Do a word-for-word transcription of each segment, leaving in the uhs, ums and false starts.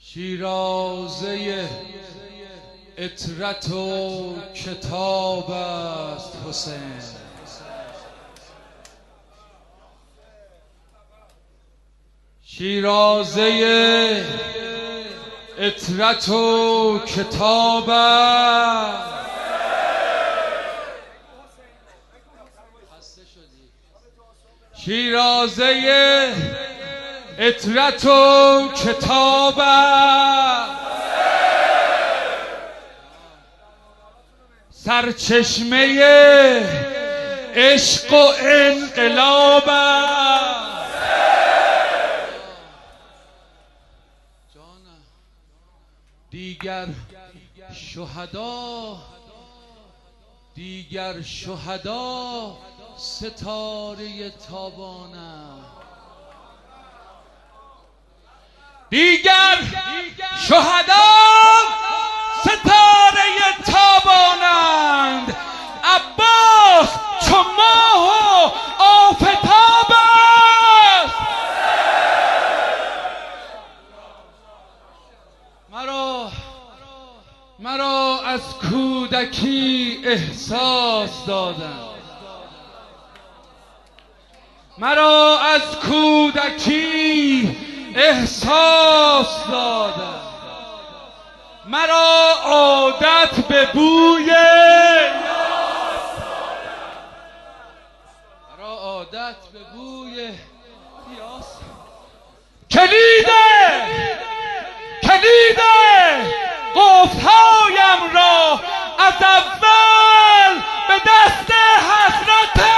شیرازه عطرت و کتاب است حسین. شیرازه عطرت و کتاب است. شیرازه عطرت و کتاب است. سرچشمه عشق و انقلاب است. دیگر شهدا دیگر شهدا ستاره تابانند. دیگر شهدا ستاره تابانند. عباس چو ماه و آفتاب است. مرا مرا از کودکی احساس دادند. مرا از کودکی احساس دادند. مرا عادت به بوی مرا عادت به بوی پیاس. کلید کلید گفتهایم را از اول به دست حضرت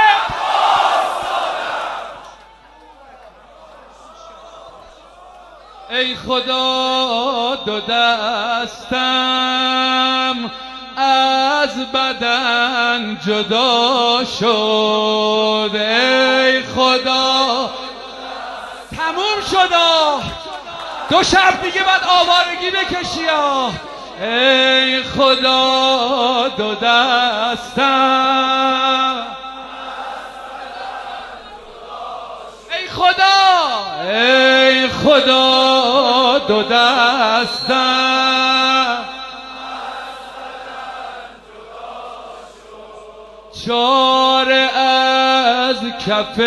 ای خدا دو دستم از بدن جدا شد. ای خدا تموم شد. دو شب دیگه بعد آوارگی بکشی. ای خدا دو دستم ای خدا ای خدا دو دستم چاره از کف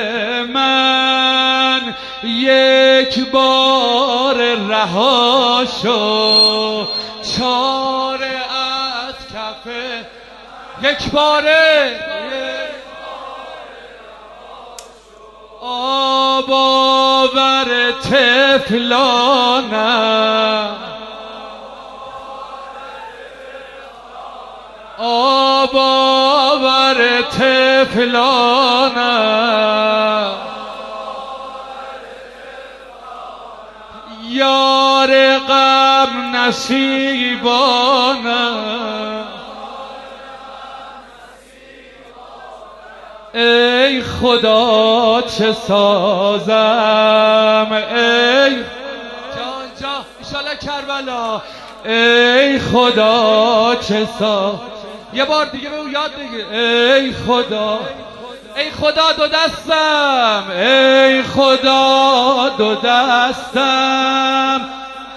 من یک بار رها شد. چاره از کف یک باره آب آور طفلانم. آب آور طفلانم. یار غم نصیبانم. ای خدا چه سازم. ای جان جان ایشالا کربلا. ای خدا چه سازم. یه بار دیگه به او یاد بگیر. ای خدا ای خدا دو دستم. ای خدا دو دستم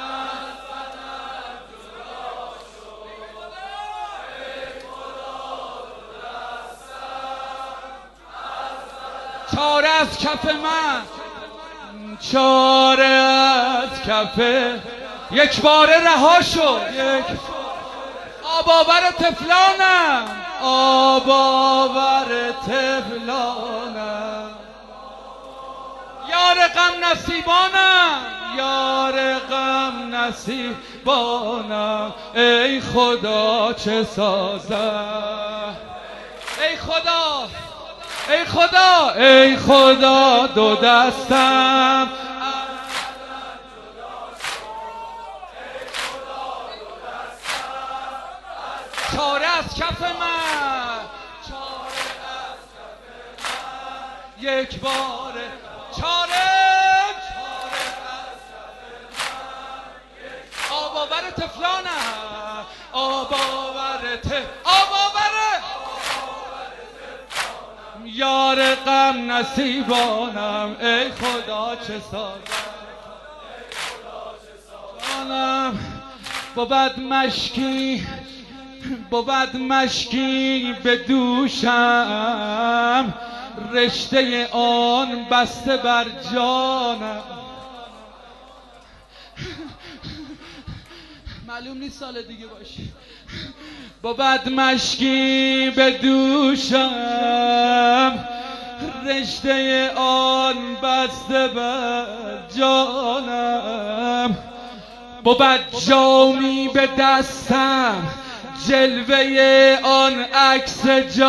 چاره از کف من. چاره از کف یک باره رها شد. یک آب آور طفلانم. آب آور طفلانم. یار غم نصیبانم. یار غم نصیبانم. ای خدا چه سازم. ای خدا ای خدا ای خدا دو دستم چاره از کف من. چاره از کف من یک بار چاره چاره از کف من یک آب آور طفلانم. آب آور طفل آب آور یار غم نصیبانم. ای خدا چه سازم. بود مشکی بود مشکی به دوشم، رشته آن بسته بر جانم. معلوم نیست سال دیگه باشه. بود مشکی به دوشم، رشته آن بسته بر جانم. بود جامی به دستم، جلوه آن عکس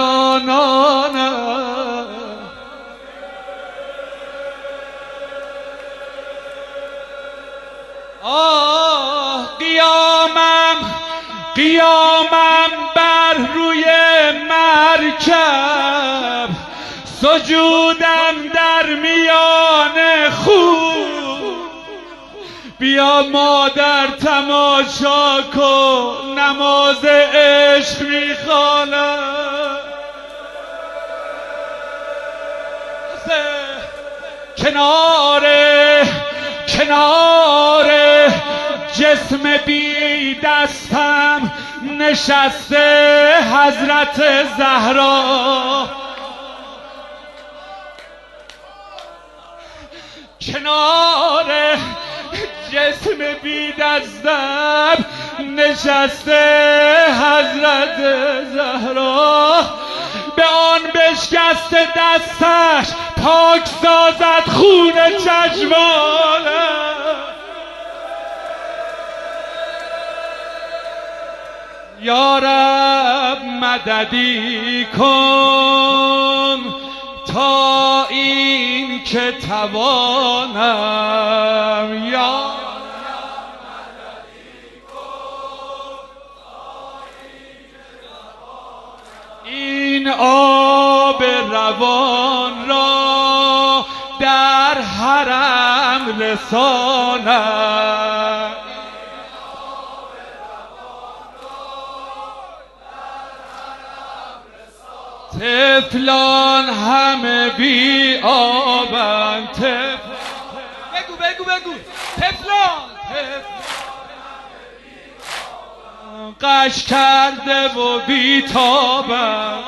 جانانم. آه قیامم قیامم بر روی مرکب، سجودم در میان خون. بیا مادر تماشا کن، نماز عشق میخوانم. کنار کنار جسم بی دستم نشسته حضرت زهرا. کنار جسم بی دستم نشسته حضرت زهرا. به آن بشکست دستش پاک سازد خون چشمانم. یا رب مددی کن تا این که توانم. یا این آب روان را در حرم رسانم. طفلان همه بی آبند. طفلان بگو بگو بگو طفلان قش کرده و بی تابند.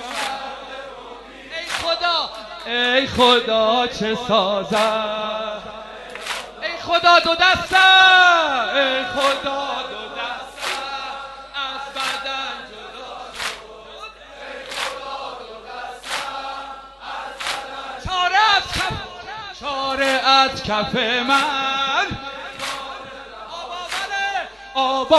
ای خدا ای خدا چه سازم، ای خدا دو دستم، ای خدا دو دستم از بدن جدا شد. ای خدا دو دستم از بدن، چاره از کف چاره از کف من. آبا بله آبا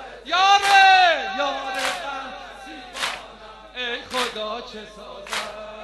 یاره یاره ای خدا چه سازم.